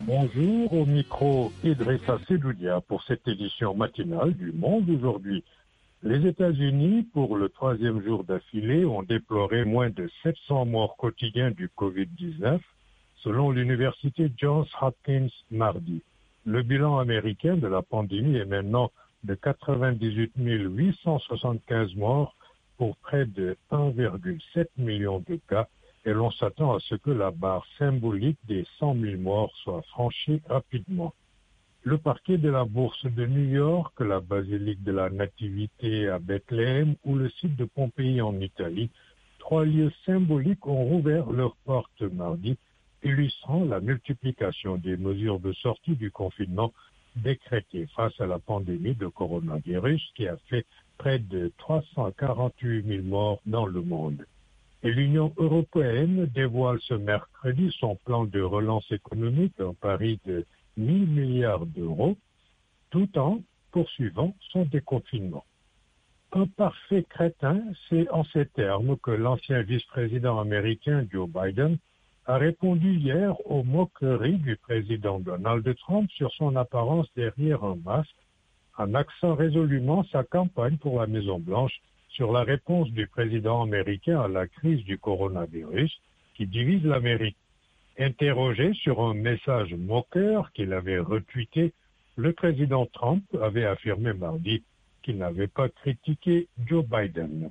Bonjour, au micro Idrissa Sedoudia pour cette édition matinale du Monde aujourd'hui. Les États-Unis, pour le troisième jour d'affilée, ont déploré moins de 700 morts quotidiens du Covid-19, selon l'université Johns Hopkins mardi. Le bilan américain de la pandémie est maintenant de 98 875 morts pour près de 1,7 million de cas, et l'on s'attend à ce que la barre symbolique des 100 000 morts soit franchie rapidement. Le parquet de la Bourse de New York, la basilique de la Nativité à Bethléem ou le site de Pompéi en Italie, trois lieux symboliques ont rouvert leurs portes mardi, illustrant la multiplication des mesures de sortie du confinement décrétées face à la pandémie de coronavirus qui a fait près de 348 000 morts dans le monde. Et l'Union européenne dévoile ce mercredi son plan de relance économique, un pari de 1 000 milliards d'euros, tout en poursuivant son déconfinement. Un parfait crétin, c'est en ces termes que l'ancien vice-président américain Joe Biden a répondu hier aux moqueries du président Donald Trump sur son apparence derrière un masque, en axant résolument sa campagne pour la Maison-Blanche sur la réponse du président américain à la crise du coronavirus qui divise l'Amérique. Interrogé sur un message moqueur qu'il avait retweeté, le président Trump avait affirmé mardi qu'il n'avait pas critiqué Joe Biden.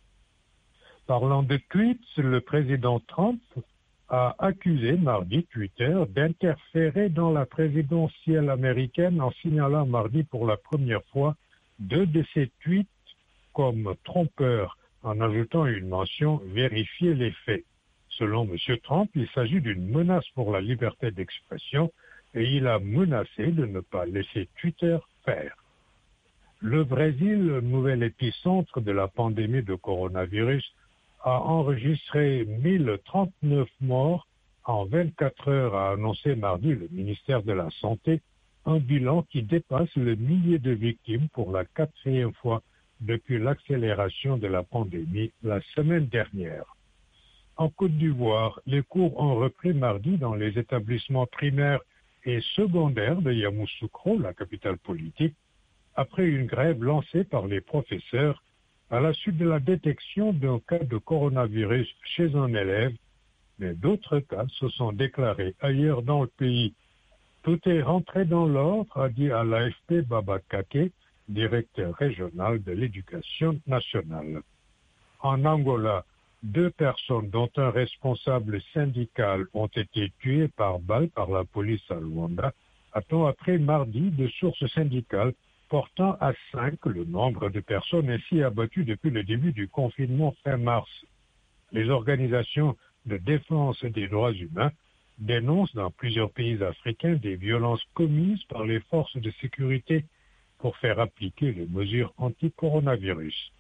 Parlant de tweets, le président Trump a accusé mardi Twitter d'interférer dans la présidentielle américaine en signalant mardi pour la première fois deux de ses tweets comme trompeurs, en ajoutant une mention « Vérifiez les faits ». Selon M. Trump, il s'agit d'une menace pour la liberté d'expression et il a menacé de ne pas laisser Twitter faire. Le Brésil, nouvel épicentre de la pandémie de coronavirus, a enregistré 1039 morts en 24 heures, a annoncé mardi le ministère de la Santé, un bilan qui dépasse le millier de victimes pour la quatrième fois depuis l'accélération de la pandémie la semaine dernière. En Côte d'Ivoire, les cours ont repris mardi dans les établissements primaires et secondaires de Yamoussoukro, la capitale politique, après une grève lancée par les professeurs à la suite de la détection d'un cas de coronavirus chez un élève, mais d'autres cas se sont déclarés ailleurs dans le pays. Tout est rentré dans l'ordre, a dit à l'AFP Baba Kake, directeur régional de l'éducation nationale. En Angola, 2 personnes, dont un responsable syndical, ont été tuées par balle par la police à Luanda, a-t-on appris mardi de sources syndicales, portant à 5 le nombre de personnes ainsi abattues depuis le début du confinement fin mars. Les organisations de défense des droits humains dénoncent dans plusieurs pays africains des violences commises par les forces de sécurité pour faire appliquer les mesures anti-coronavirus.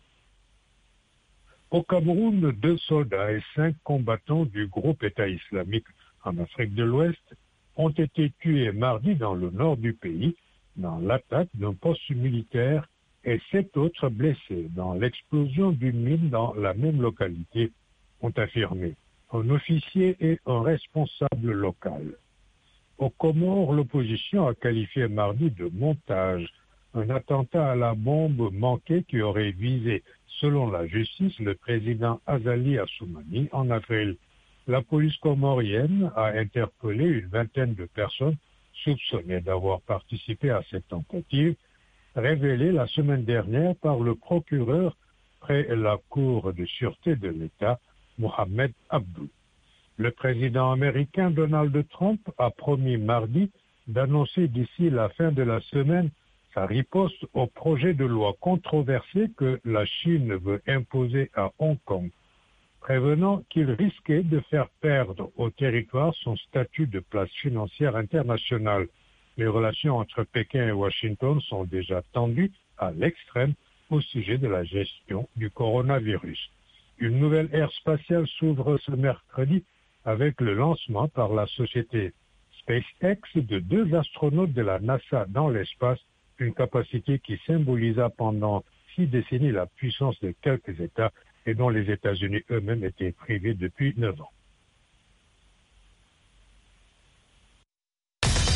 Au Cameroun, 2 soldats et 5 combattants du groupe État islamique en Afrique de l'Ouest ont été tués mardi dans le nord du pays dans l'attaque d'un poste militaire et 7 autres blessés dans l'explosion d'une mine dans la même localité, ont affirmé un officier et un responsable local. Aux Comores, l'opposition a qualifié mardi de montage un attentat à la bombe manqué qui aurait visé, selon la justice, le président Azali Assoumani en avril. La police comorienne a interpellé une vingtaine de personnes soupçonnées d'avoir participé à cette tentative, révélée la semaine dernière par le procureur près la Cour de sûreté de l'État, Mohamed Abdou. Le président américain Donald Trump a promis mardi d'annoncer d'ici la fin de la semaine sa riposte au projet de loi controversé que la Chine veut imposer à Hong Kong, prévenant qu'il risquait de faire perdre au territoire son statut de place financière internationale. Les relations entre Pékin et Washington sont déjà tendues à l'extrême au sujet de la gestion du coronavirus. Une nouvelle ère spatiale s'ouvre ce mercredi avec le lancement par la société SpaceX de 2 astronautes de la NASA dans l'espace, une capacité qui symbolisa pendant 6 décennies la puissance de quelques États et dont les États-Unis eux-mêmes étaient privés depuis 9 ans.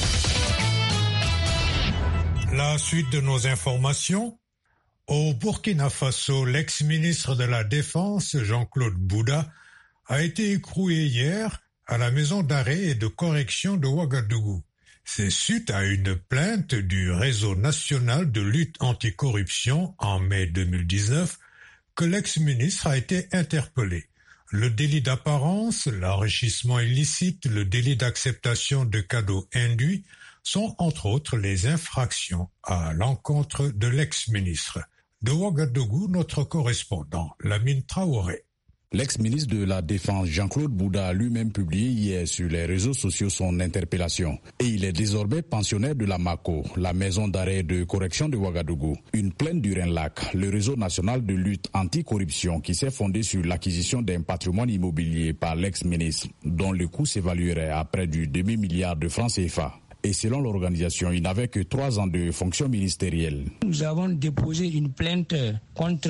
La suite de nos informations. Au Burkina Faso, l'ex-ministre de la Défense, Jean-Claude Bouda, a été écroué hier à la maison d'arrêt et de correction de Ouagadougou. C'est suite à une plainte du Réseau national de lutte anticorruption en mai 2019 que l'ex-ministre a été interpellé. Le délit d'apparence, l'enrichissement illicite, le délit d'acceptation de cadeaux induits sont entre autres les infractions à l'encontre de l'ex-ministre. De Ouagadougou, notre correspondant, Lamine Traoré. L'ex-ministre de la Défense Jean-Claude Bouda a lui-même publié hier sur les réseaux sociaux son interpellation. Et il est désormais pensionnaire de la MACO, la maison d'arrêt de correction de Ouagadougou. Une plainte du RENLAC, le réseau national de lutte anticorruption qui s'est fondé sur l'acquisition d'un patrimoine immobilier par l'ex-ministre, dont le coût s'évaluerait à près du demi-milliard de francs CFA. Et selon l'organisation, il n'avait que 3 ans de fonction ministérielle. Nous avons déposé une plainte contre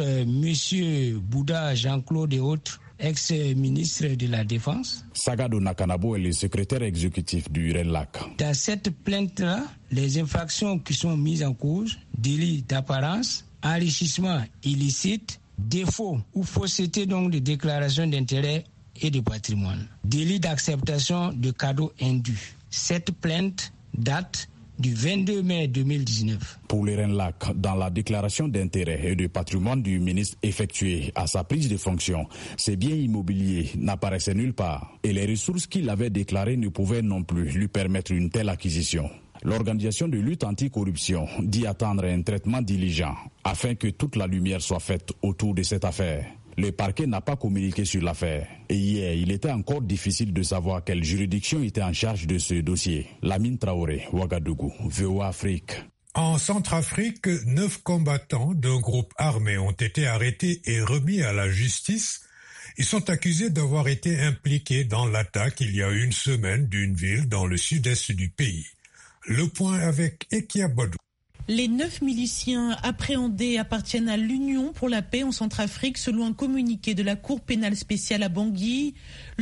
M. Bouda, Jean-Claude et autres, ex-ministre de la Défense. Sagado Nakanabo est le secrétaire exécutif du RENLAC. Dans cette plainte-là, les infractions qui sont mises en cause, délit d'apparence, enrichissement illicite, défaut ou fausseté donc de déclaration d'intérêt et de patrimoine, délit d'acceptation de cadeaux indus. Cette plainte date du 22 mai 2019. Pour le RENLAC, dans la déclaration d'intérêt et de patrimoine du ministre effectuée à sa prise de fonction, ces biens immobiliers n'apparaissaient nulle part et les ressources qu'il avait déclarées ne pouvaient non plus lui permettre une telle acquisition. L'organisation de lutte anticorruption dit attendre un traitement diligent afin que toute la lumière soit faite autour de cette affaire. Le parquet n'a pas communiqué sur l'affaire. Et hier, il était encore difficile de savoir quelle juridiction était en charge de ce dossier. Lamine Traoré, Ouagadougou, VOA Afrique. En Centrafrique, 9 combattants d'un groupe armé ont été arrêtés et remis à la justice. Ils sont accusés d'avoir été impliqués dans l'attaque il y a une semaine d'une ville dans le sud-est du pays. Le point avec Ekia Badou. Les 9 miliciens appréhendés appartiennent à l'Union pour la paix en Centrafrique selon un communiqué de la Cour pénale spéciale à Bangui.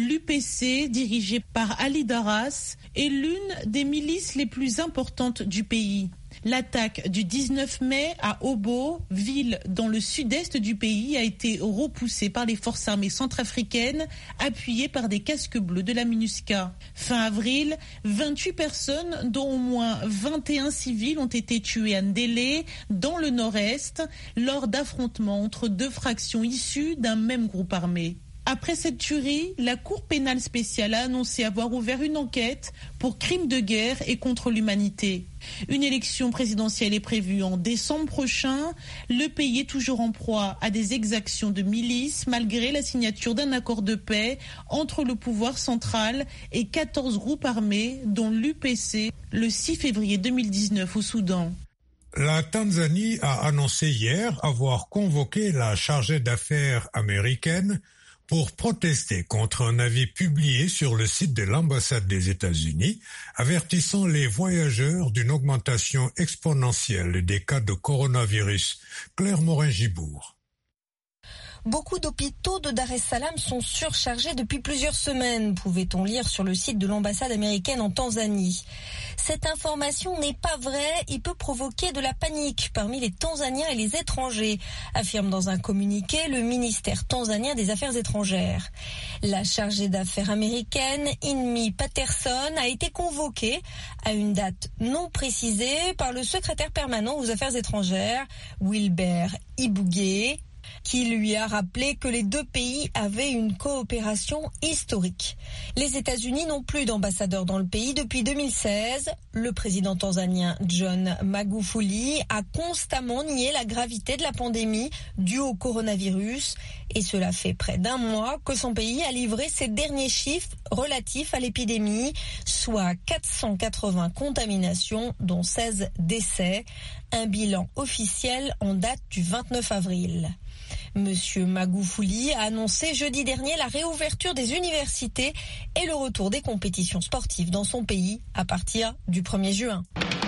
L'UPC, dirigée par Ali Daras, est l'une des milices les plus importantes du pays. L'attaque du 19 mai à Obo, ville dans le sud-est du pays, a été repoussée par les forces armées centrafricaines, appuyées par des casques bleus de la MINUSCA. Fin avril, 28 personnes, dont au moins 21 civils, ont été tuées à Ndélé, dans le nord-est, lors d'affrontements entre 2 fractions issues d'un même groupe armé. Après cette tuerie, la Cour pénale spéciale a annoncé avoir ouvert une enquête pour crimes de guerre et contre l'humanité. Une élection présidentielle est prévue en décembre prochain. Le pays est toujours en proie à des exactions de milices malgré la signature d'un accord de paix entre le pouvoir central et 14 groupes armés, dont l'UPC, le 6 février 2019 au Soudan. La Tanzanie a annoncé hier avoir convoqué la chargée d'affaires américaine pour protester contre un avis publié sur le site de l'ambassade des États-Unis, avertissant les voyageurs d'une augmentation exponentielle des cas de coronavirus. Claire Morin-Gibourg. Beaucoup d'hôpitaux de Dar es Salaam sont surchargés depuis plusieurs semaines, pouvait-on lire sur le site de l'ambassade américaine en Tanzanie. Cette information n'est pas vraie et peut provoquer de la panique parmi les Tanzaniens et les étrangers, affirme dans un communiqué le ministère tanzanien des Affaires étrangères. La chargée d'affaires américaine, Inmi Patterson, a été convoquée à une date non précisée par le secrétaire permanent aux Affaires étrangères, Wilbert Ibougué, qui lui a rappelé que les 2 pays avaient une coopération historique. Les États-Unis n'ont plus d'ambassadeur dans le pays depuis 2016. Le président tanzanien John Magufuli a constamment nié la gravité de la pandémie due au coronavirus. Et cela fait près d'1 mois que son pays a livré ses derniers chiffres relatifs à l'épidémie, soit 480 contaminations, dont 16 décès. Un bilan officiel en date du 29 avril. Monsieur Magufuli a annoncé jeudi dernier la réouverture des universités et le retour des compétitions sportives dans son pays à partir du 1er juin.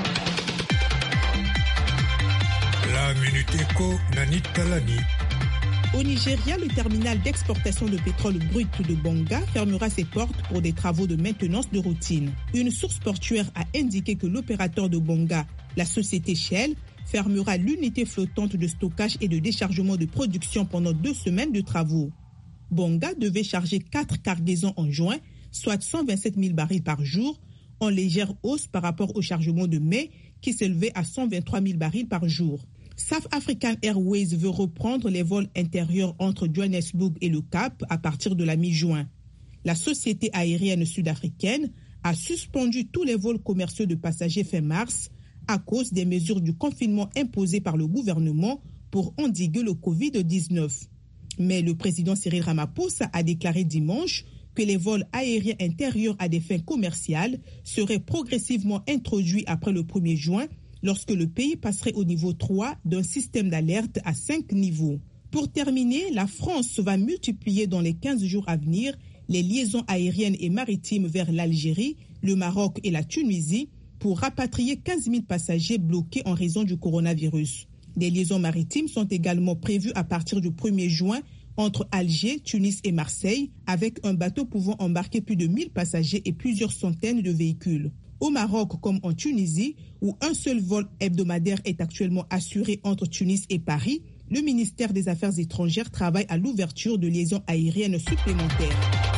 La Minute Éco, Nanit Talani. Au Nigeria, le terminal d'exportation de pétrole brut de Bonga fermera ses portes pour des travaux de maintenance de routine. Une source portuaire a indiqué que l'opérateur de Bonga, la société Shell, fermera l'unité flottante de stockage et de déchargement de production pendant 2 semaines de travaux. Bonga devait charger 4 cargaisons en juin, soit 127 000 barils par jour, en légère hausse par rapport au chargement de mai qui s'élevait à 123 000 barils par jour. South African Airways veut reprendre les vols intérieurs entre Johannesburg et le Cap à partir de la mi-juin. La société aérienne sud-africaine a suspendu tous les vols commerciaux de passagers fin mars à cause des mesures du confinement imposées par le gouvernement pour endiguer le Covid-19. Mais le président Cyril Ramaphosa a déclaré dimanche que les vols aériens intérieurs à des fins commerciales seraient progressivement introduits après le 1er juin lorsque le pays passerait au niveau 3 d'un système d'alerte à 5 niveaux. Pour terminer, la France va multiplier dans les 15 jours à venir les liaisons aériennes et maritimes vers l'Algérie, le Maroc et la Tunisie pour rapatrier 15 000 passagers bloqués en raison du coronavirus. Des liaisons maritimes sont également prévues à partir du 1er juin entre Alger, Tunis et Marseille, avec un bateau pouvant embarquer plus de 1000 passagers et plusieurs centaines de véhicules. Au Maroc comme en Tunisie, où un seul vol hebdomadaire est actuellement assuré entre Tunis et Paris, le ministère des Affaires étrangères travaille à l'ouverture de liaisons aériennes supplémentaires.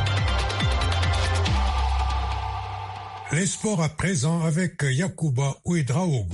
Les sports à présent avec Yacouba Ouedraogo.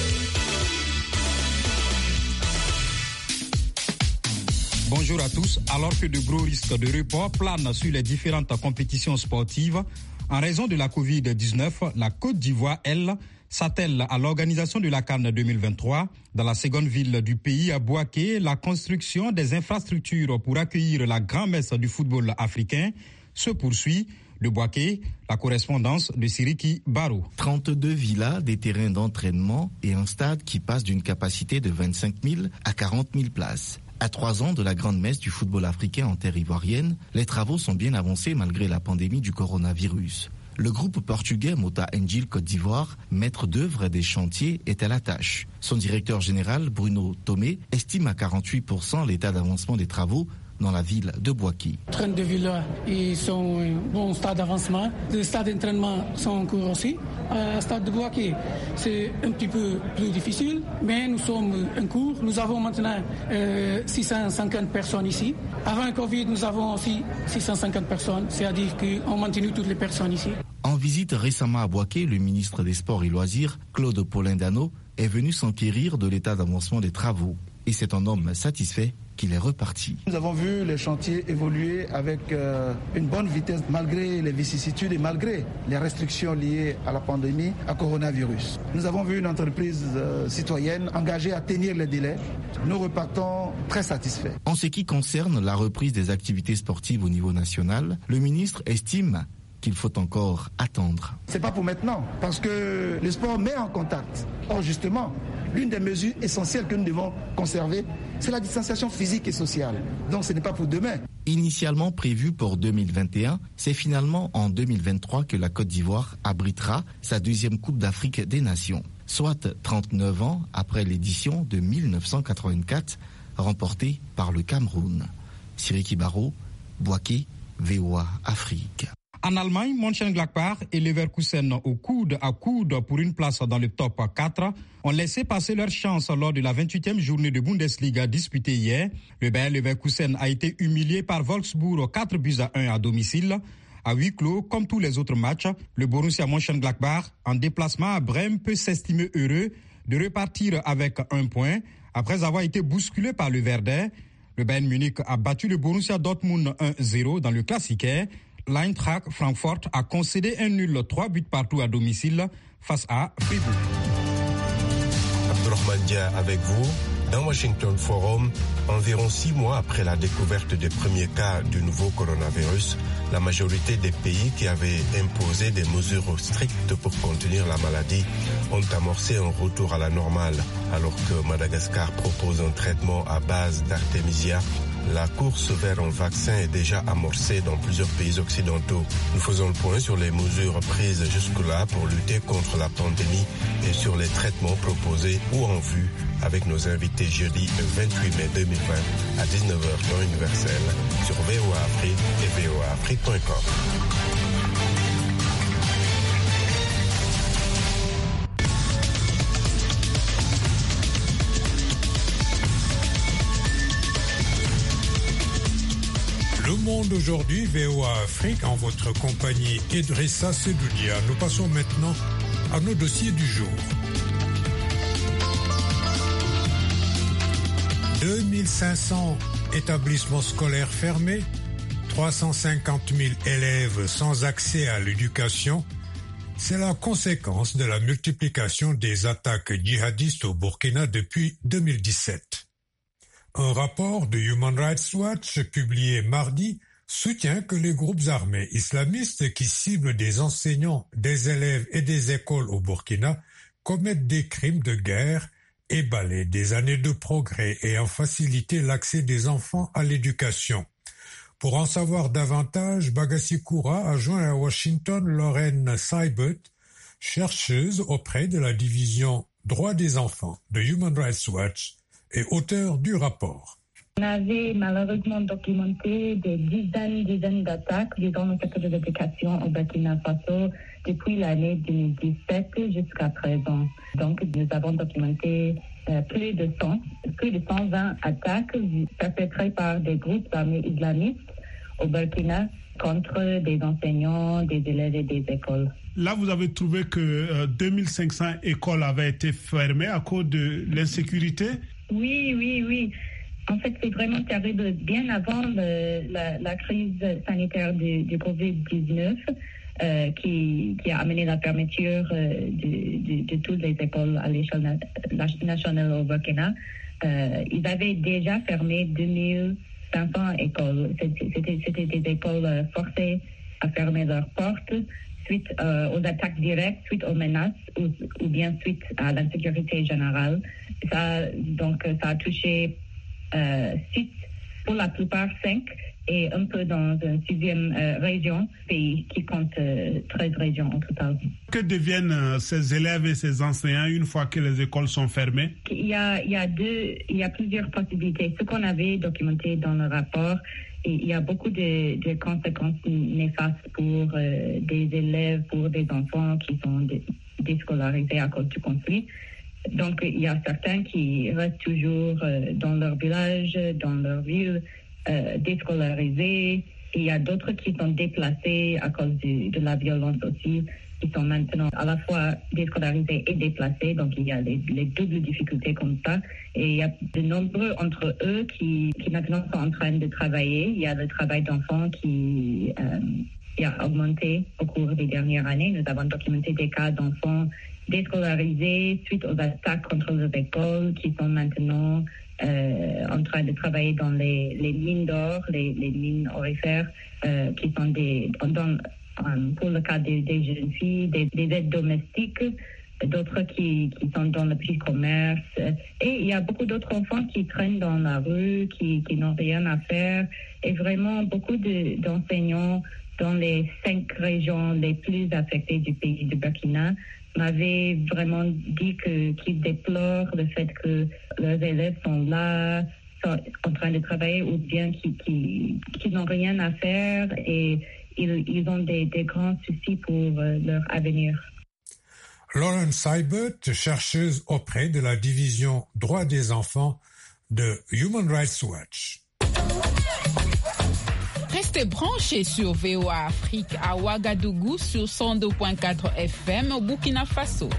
Bonjour à tous. Alors que de gros risques de report planent sur les différentes compétitions sportives, en raison de la Covid-19, la Côte d'Ivoire, elle, s'attelle à l'organisation de la CAN 2023 dans la seconde ville du pays, à Bouaké. La construction des infrastructures pour accueillir la grand-messe du football africain se poursuit. De Bouaké, la correspondance de Siriki Baro. 32 villas, des terrains d'entraînement et un stade qui passe d'une capacité de 25 000 à 40 000 places. À 3 ans de la grande messe du football africain en terre ivoirienne, les travaux sont bien avancés malgré la pandémie du coronavirus. Le groupe portugais Mota Engil Côte d'Ivoire, maître d'œuvre des chantiers, est à la tâche. Son directeur général, Bruno Tomé, estime à 48% l'état d'avancement des travaux dans la ville de Bouaké. 32 villas, ils sont en bon stade d'avancement. Les stades d'entraînement sont en cours aussi. Le stade de Bouaké, c'est un petit peu plus difficile, mais nous sommes en cours. Nous avons maintenant 650 personnes ici. Avant le Covid, nous avons aussi 650 personnes, c'est-à-dire qu'on maintient toutes les personnes ici. En visite récemment à Bouaké, le ministre des Sports et Loisirs, Claude Paulin-Dano, est venu s'enquérir de l'état d'avancement des travaux. Et c'est un homme satisfait qu'il est reparti. Nous avons vu les chantiers évoluer avec une bonne vitesse malgré les vicissitudes et malgré les restrictions liées à la pandémie, à coronavirus. Nous avons vu une entreprise citoyenne engagée à tenir les délais. Nous repartons très satisfaits. En ce qui concerne la reprise des activités sportives au niveau national, le ministre estime qu'il faut encore attendre. C'est pas pour maintenant, parce que le sport met en contact. Or justement, l'une des mesures essentielles que nous devons conserver, c'est la distanciation physique et sociale. Donc ce n'est pas pour demain. Initialement prévu pour 2021, c'est finalement en 2023 que la Côte d'Ivoire abritera sa deuxième Coupe d'Afrique des Nations, soit 39 ans après l'édition de 1984, remportée par le Cameroun. Siriki Baro, Bouaké, VOA Afrique. En Allemagne, Mönchengladbach et Leverkusen au coude à coude pour une place dans le top 4 ont laissé passer leur chance lors de la 28e journée de Bundesliga disputée hier. Le Bayer Leverkusen a été humilié par Wolfsburg 4-1 à domicile. À huis clos, comme tous les autres matchs, le Borussia Mönchengladbach en déplacement à Brême peut s'estimer heureux de repartir avec 1 point après avoir été bousculé par le Werder. Le Bayern Munich a battu le Borussia Dortmund 1-0 dans le Classiquaire. L'Eintracht Francfort a concédé un nul 3 buts partout à domicile face à Fribourg. Abdourahmane Dia avec vous. Dans Washington Forum, environ 6 mois après la découverte des premiers cas du nouveau coronavirus, la majorité des pays qui avaient imposé des mesures strictes pour contenir la maladie ont amorcé un retour à la normale. Alors que Madagascar propose un traitement à base d'artémisia, la course vers un vaccin est déjà amorcée dans plusieurs pays occidentaux. Nous faisons le point sur les mesures prises jusque-là pour lutter contre la pandémie et sur les traitements proposés ou en vue avec nos invités jeudi 28 mai 2020 à 19h temps universel sur VOA Afrique et voaafrique.com. Monde aujourd'hui, VOA Afrique, en votre compagnie Idrissa Sedoudia. Nous passons maintenant à nos dossiers du jour. 2500 établissements scolaires fermés, 350 000 élèves sans accès à l'éducation, c'est la conséquence de la multiplication des attaques djihadistes au Burkina depuis 2017. Un rapport de Human Rights Watch publié mardi soutient que les groupes armés islamistes qui ciblent des enseignants, des élèves et des écoles au Burkina commettent des crimes de guerre et balaient des années de progrès et ont facilité l'accès des enfants à l'éducation. Pour en savoir davantage, Bagassi Koura a joint à Washington Lorraine Seibert, chercheuse auprès de la division Droits des enfants de Human Rights Watch et auteur du rapport. On avait malheureusement documenté des dizaines d'attaques dans le secteur de l'éducation au Burkina Faso depuis l'année 2017 jusqu'à présent. Donc, nous avons documenté plus de 120 attaques perpétrées par des groupes armés islamistes au Burkina contre des enseignants, des élèves et des écoles. Là, vous avez trouvé que 2500 écoles avaient été fermées à cause de l'insécurité? Oui. En fait, c'est vraiment terrible. Bien avant la crise sanitaire du Covid-19, qui a amené la fermeture de toutes les écoles à l'échelle nationale au Burkina, ils avaient déjà fermé 2500 écoles. C'était des écoles forcées à fermer leurs portes suite aux attaques directes, suite aux menaces ou bien suite à l'insécurité générale. Ça a touché 6, pour la plupart 5, et un peu dans une 6e région, pays qui compte 13 régions en total. Que deviennent ces élèves et ces enseignants une fois que les écoles sont fermées? Il y a plusieurs possibilités. Ce qu'on avait documenté dans le rapport, il y a beaucoup de conséquences néfastes pour des élèves, pour des enfants qui sont déscolarisés à cause du conflit. Donc, il y a certains qui restent toujours dans leur village, dans leur ville, déscolarisés. Il y a d'autres qui sont déplacés à cause de la violence aussi, qui sont maintenant à la fois déscolarisés et déplacés. Donc, il y a les doubles difficultés comme ça. Et il y a de nombreux entre eux qui maintenant sont en train de travailler. Il y a le travail d'enfants qui a augmenté au cours des dernières années. Nous avons documenté des cas d'enfants déscolarisés suite aux attaques contre les écoles qui sont maintenant en train de travailler dans les mines d'or, les mines aurifères qui sont pour le cas des jeunes filles, des aides domestiques, d'autres qui sont dans le petit commerce. Et il y a beaucoup d'autres enfants qui traînent dans la rue, qui n'ont rien à faire. Et vraiment beaucoup d'enseignants dans les 5 régions les plus affectées du pays du Burkina m'avaient vraiment dit qu'ils déplorent le fait que leurs élèves sont là, sont en train de travailler, ou bien qu'ils n'ont rien à faire et ils ont des grands soucis pour leur avenir. Lauren Seibert, chercheuse auprès de la division Droits des enfants de Human Rights Watch. Restez branchés sur VOA Afrique à Ouagadougou sur 102.4 FM au Burkina Faso.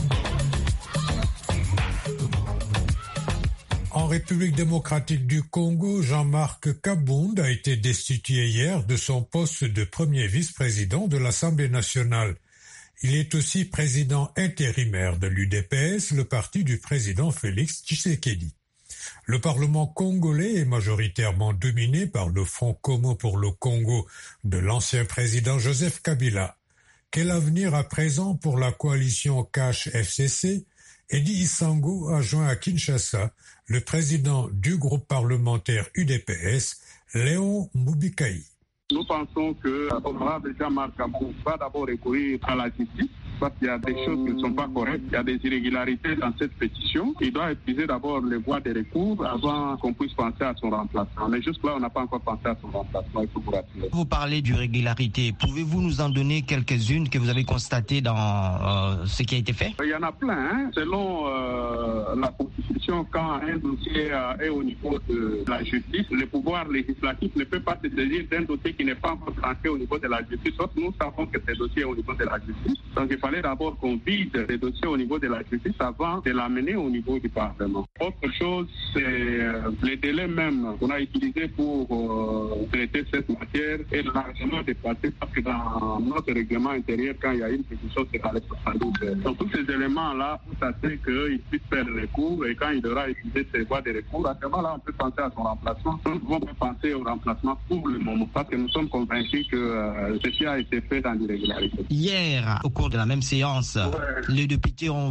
En République démocratique du Congo, Jean-Marc Kabound a été destitué hier de son poste de premier vice-président de l'Assemblée nationale. Il est aussi président intérimaire de l'UDPS, le parti du président Félix Tshisekedi. Le Parlement congolais est majoritairement dominé par le Front commun pour le Congo de l'ancien président Joseph Kabila. Quel avenir à présent pour la coalition Cash-FCC? Eddie Isango a joint à Kinshasa le président du groupe parlementaire UDPS, Léon Mbubikaï. Nous pensons que l'honorable Jean-Marc Kabound va d'abord recourir à la justice parce qu'il y a des choses qui ne sont pas correctes. il y a des irrégularités dans cette pétition. Il doit épuiser d'abord les voies de recours avant qu'on puisse penser à son remplacement. Mais jusque-là, on n'a pas encore pensé à son remplacement, il faut vous rassurer. Vous parlez d'irrégularité. Pouvez-vous nous en donner quelques-unes que vous avez constatées dans ce qui a été fait? Il y en a plein. Hein. Selon la Constitution, quand un dossier est au niveau de la justice, le pouvoir législatif ne peut pas se saisir d'un dossier qui n'est pas encore tranché au niveau de la justice. Sauf nous savons que ce dossier est au niveau de la justice. Donc il fallait d'abord qu'on vide les dossiers au niveau de la justice avant de l'amener au niveau du Parlement. Autre chose, c'est les délais même qu'on a utilisés pour traiter cette matière est largement dépassé parce que dans notre règlement intérieur, quand il y a une pétition, c'est dans les 72 heures. Donc tous ces éléments-là, pour s'assurer qu'il puisse faire le recours et quand il aura utilisé ses voies de recours, à ce moment-là, on peut penser à son remplacement. Nous ne pouvons pas penser au remplacement pour le moment parce que nous sommes convaincus que ceci a été fait dans l'irrégularité. Hier, au cours de la même séance, les députés ont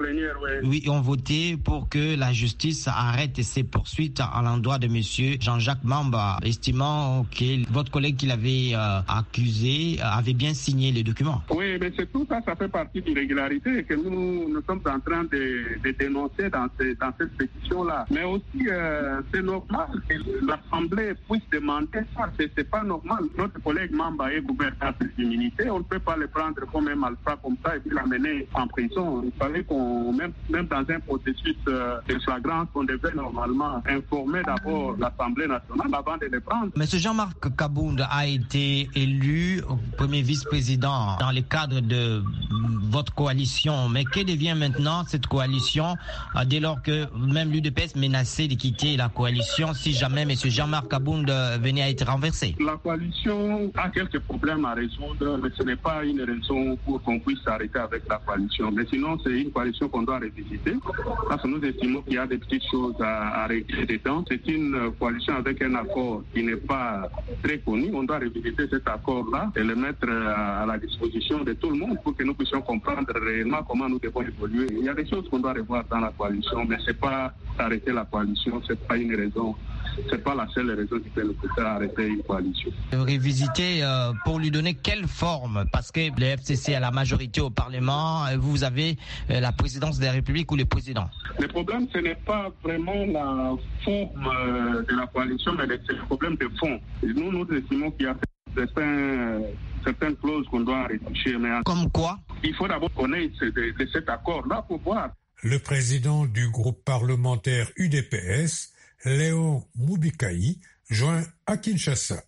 voté pour que la justice arrête ses poursuites à l'endroit de M. Jean-Jacques Mamba, estimant que votre collègue qui l'avait accusé avait bien signé les documents. Oui, mais c'est tout ça, ça fait partie de l'irrégularité et que nous sommes en train de dénoncer dans cette pétition-là. Mais aussi, c'est normal que l'Assemblée puisse demander ça. C'est pas normal. Notre collègue Mamba est gouverneur d'immunité. On ne peut pas le prendre comme un malfrat comme ça et puis l'amener en prison. Il fallait qu'on, même dans un processus de flagrance, on devait normalement informer d'abord l'Assemblée nationale avant de le prendre. Monsieur Jean-Marc Kabound a été élu premier vice-président dans le cadre de votre coalition. Mais que devient maintenant cette coalition dès lors que même l'UDPS menaçait de quitter la coalition si jamais monsieur Jean-Marc Kabound venait à être renversé? La coalition a quelques problèmes à résoudre, mais ce n'est pas une raison pour qu'on puisse s'arrêter avec la coalition. Mais sinon, c'est une coalition qu'on doit revisiter parce que nous estimons qu'il y a des petites choses à régler dedans. C'est une coalition avec un accord qui n'est pas très connu. On doit revisiter cet accord-là et le mettre à la disposition de tout le monde pour que nous puissions comprendre réellement comment nous devons évoluer. Il y a des choses qu'on doit revoir dans la coalition, mais c'est pas arrêter la coalition, c'est pas une raison. C'est pas la seule raison qui peut nous pousser à arrêter une coalition. Révisiter pour lui donner quelle forme? Parce que le FCC a la majorité au Parlement, vous avez la présidence de la République ou le président. Le problème, ce n'est pas vraiment la forme de la coalition, mais c'est le problème de fond. Nous estimons qu'il y a certaines clauses qu'on doit retoucher. Mais comme quoi? Il faut d'abord connaître de cet accord-là pour voir. Le président du groupe parlementaire UDPS, Léon Mubikaï, joint à Kinshasa.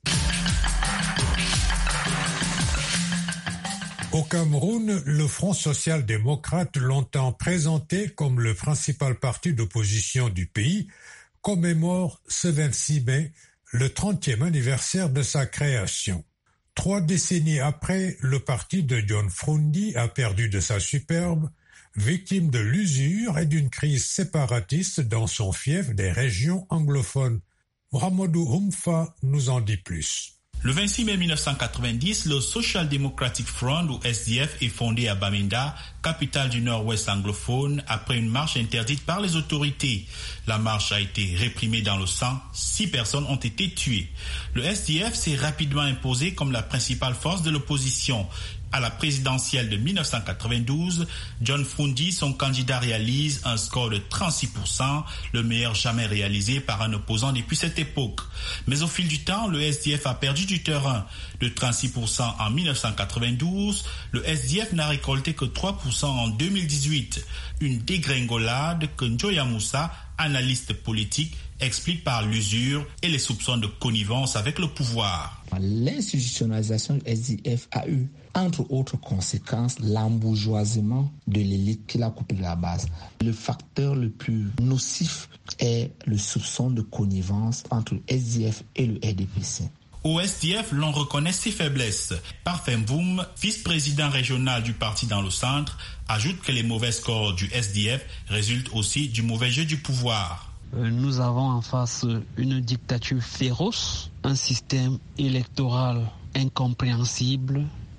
Au Cameroun, le Front social-démocrate, longtemps présenté comme le principal parti d'opposition du pays, commémore ce 26 mai le 30e anniversaire de sa création. 3 décennies après, le parti de John Frundi a perdu de sa superbe, victime de l'usure et d'une crise séparatiste dans son fief des régions anglophones. Mohamedou Humfa nous en dit plus. Le 26 mai 1990, le Social Democratic Front, ou SDF, est fondé à Bamenda, capitale du nord-ouest anglophone, après une marche interdite par les autorités. La marche a été réprimée dans le sang. 6 personnes ont été tuées. Le SDF s'est rapidement imposé comme la principale force de l'opposition. À la présidentielle de 1992, John Frundi, son candidat, réalise un score de 36%, le meilleur jamais réalisé par un opposant depuis cette époque. Mais au fil du temps, le SDF a perdu du terrain. De 36% en 1992, le SDF n'a récolté que 3% en 2018. Une dégringolade que Njoya Moussa, analyste politique, explique par l'usure et les soupçons de connivence avec le pouvoir. L'institutionnalisation du SDF a eu, entre autres conséquences, l'embourgeoisement de l'élite qui l'a coupé de la base. Le facteur le plus nocif est le soupçon de connivence entre le SDF et le RDPC. Au SDF, l'on reconnaît ses faiblesses. Parfait Mvoum, vice-président régional du parti dans le centre, ajoute que les mauvais scores du SDF résultent aussi du mauvais jeu du pouvoir. Nous avons en face une dictature féroce, un système électoral incompréhensible,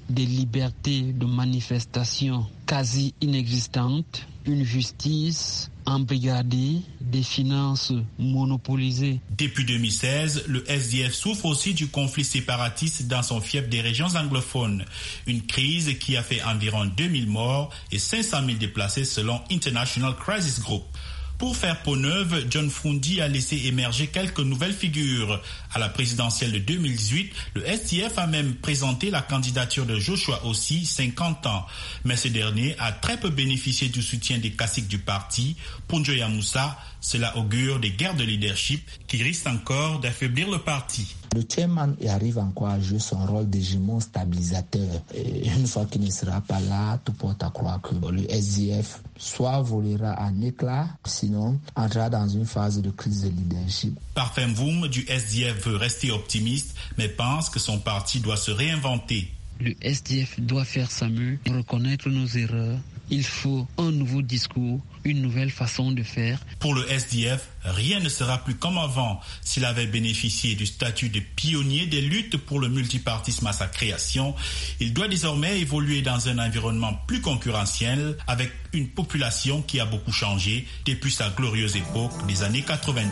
des libertés de manifestation quasi inexistantes, une justice embrigadée, des finances monopolisées. Depuis 2016, le SDF souffre aussi du conflit séparatiste dans son fief des régions anglophones. Une crise qui a fait environ 2000 morts et 500 000 déplacés selon International Crisis Group. Pour faire peau neuve, John Frundi a laissé émerger quelques nouvelles figures. À la présidentielle de 2018, le SDF a même présenté la candidature de Joshua Ossi, 50 ans. Mais ce dernier a très peu bénéficié du soutien des caciques du parti. Pour Njoya Moussa, cela augure des guerres de leadership qui risquent encore d'affaiblir le parti. Le chairman arrive encore à jouer son rôle d'hégémon stabilisateur. Et une fois qu'il ne sera pas là, tout porte à croire que le SDF soit volera en éclats, sinon entrera dans une phase de crise de leadership. Parfait Mvoum du SDF veut rester optimiste, mais pense que son parti doit se réinventer. Le SDF doit faire sa mieux, reconnaître nos erreurs. Il faut un nouveau discours, une nouvelle façon de faire. Pour le SDF, rien ne sera plus comme avant. S'il avait bénéficié du statut de pionnier des luttes pour le multipartisme à sa création, il doit désormais évoluer dans un environnement plus concurrentiel avec une population qui a beaucoup changé depuis sa glorieuse époque des années 90.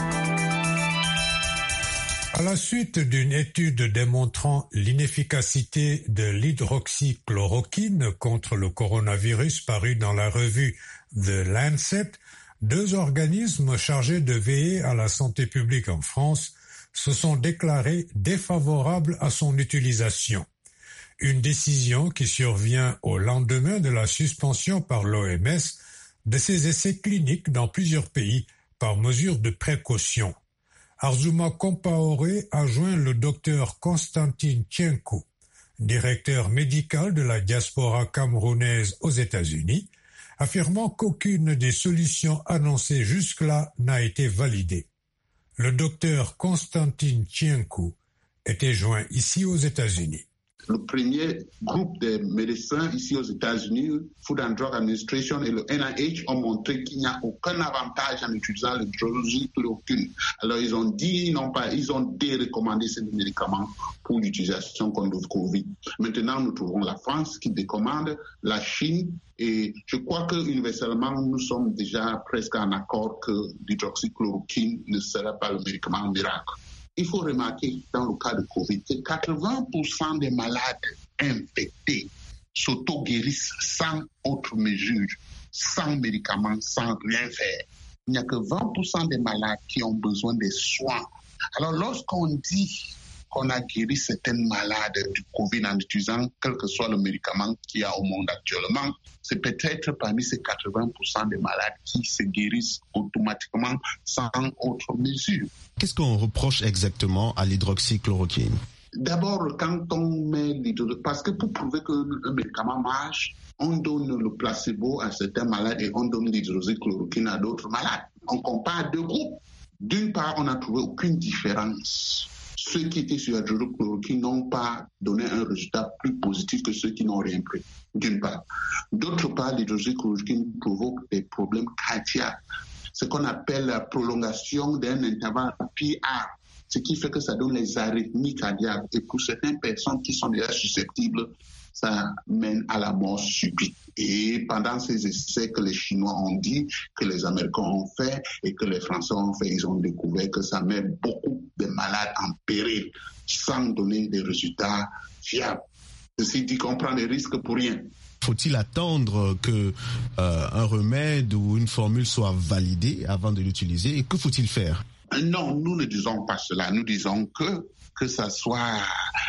À la suite d'une étude démontrant l'inefficacité de l'hydroxychloroquine contre le coronavirus parue dans la revue The Lancet, 2 organismes chargés de veiller à la santé publique en France se sont déclarés défavorables à son utilisation. Une décision qui survient au lendemain de la suspension par l'OMS de ses essais cliniques dans plusieurs pays par mesure de précaution. Arzouma Compaoré a joint le docteur Constantin Tienkou, directeur médical de la diaspora camerounaise aux États-Unis, affirmant qu'aucune des solutions annoncées jusque-là n'a été validée. Le docteur Constantin Tienkou était joint ici aux États-Unis. Le premier groupe de médecins ici aux États-Unis, Food and Drug Administration et le NIH, ont montré qu'il n'y a aucun avantage en utilisant l'hydroxychloroquine. Alors ils ont dit, ils ont dérecommandé ces médicaments pour l'utilisation contre le Covid. Maintenant, nous trouvons la France qui décommande, la Chine, et je crois que universellement, nous sommes déjà presque en accord que l'hydroxychloroquine ne sera pas le médicament miracle. Il faut remarquer dans le cas de Covid que 80% des malades infectés s'auto-guérissent sans autre mesure, sans médicaments, sans rien faire. Il n'y a que 20% des malades qui ont besoin des soins. Alors lorsqu'on dit qu'on a guéri certains malades du Covid en utilisant quel que soit le médicament qu'il y a au monde actuellement, c'est peut-être parmi ces 80% des malades qui se guérissent automatiquement sans autre mesure. Qu'est-ce qu'on reproche exactement à l'hydroxychloroquine? D'abord, quand on met l'hydroxychloroquine, parce que pour prouver qu'un médicament marche, on donne le placebo à certains malades et on donne l'hydroxychloroquine à d'autres malades. On compare 2 groupes. D'une part, on n'a trouvé aucune différence. Ceux qui étaient sur l'hydroxychloroquine n'ont pas donné un résultat plus positif que ceux qui n'ont rien pris, d'une part. D'autre part, l'hydroxychloroquine provoque des problèmes cardiaques, ce qu'on appelle la prolongation d'un intervalle PR, ce qui fait que ça donne les arythmies cardiaques. Et pour certaines personnes qui sont déjà susceptibles, ça mène à la mort subite. Et pendant ces essais que les Chinois ont dit, que les Américains ont fait et que les Français ont fait, ils ont découvert que ça met beaucoup de malades en péril sans donner des résultats fiables. Ceci dit qu'on prend des risques pour rien. Faut-il attendre que un remède ou une formule soit validée avant de l'utiliser? Et que faut-il faire? Non, nous ne disons pas cela. Nous disons que ça soit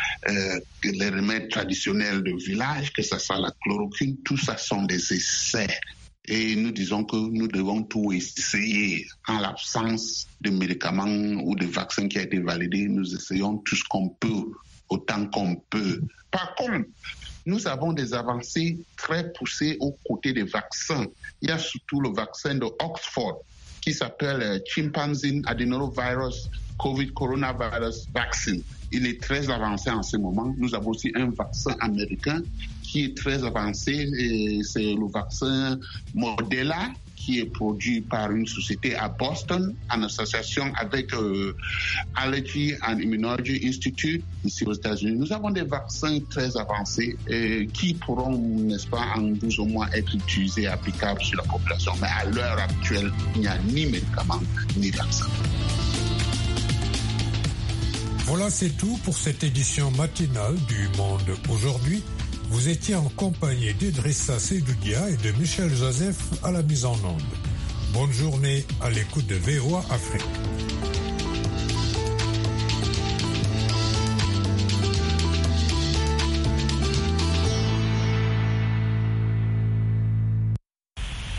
les remèdes traditionnels de village, que ça soit la chloroquine, tout ça sont des essais. Et nous disons que nous devons tout essayer. En l'absence de médicaments ou de vaccins qui a été validé, nous essayons tout ce qu'on peut, autant qu'on peut. Par contre, nous avons des avancées très poussées aux côtés des vaccins. Il y a surtout le vaccin de Oxford qui s'appelle Chimpanzee Adenovirus COVID Coronavirus Vaccine. Il est très avancé en ce moment. Nous avons aussi un vaccin américain qui est très avancé et c'est le vaccin Moderna qui est produit par une société à Boston en association avec Allergy and Immunology Institute ici aux États-Unis. Nous avons des vaccins très avancés qui pourront, n'est-ce pas, en 12 mois être utilisés et applicables sur la population. Mais à l'heure actuelle, il n'y a ni médicaments ni vaccins. Voilà, c'est tout pour cette édition matinale du Monde aujourd'hui. Vous étiez en compagnie d'Idrissa Seydoudia et de Michel Joseph à la mise en onde. Bonne journée à l'écoute de VOA Afrique.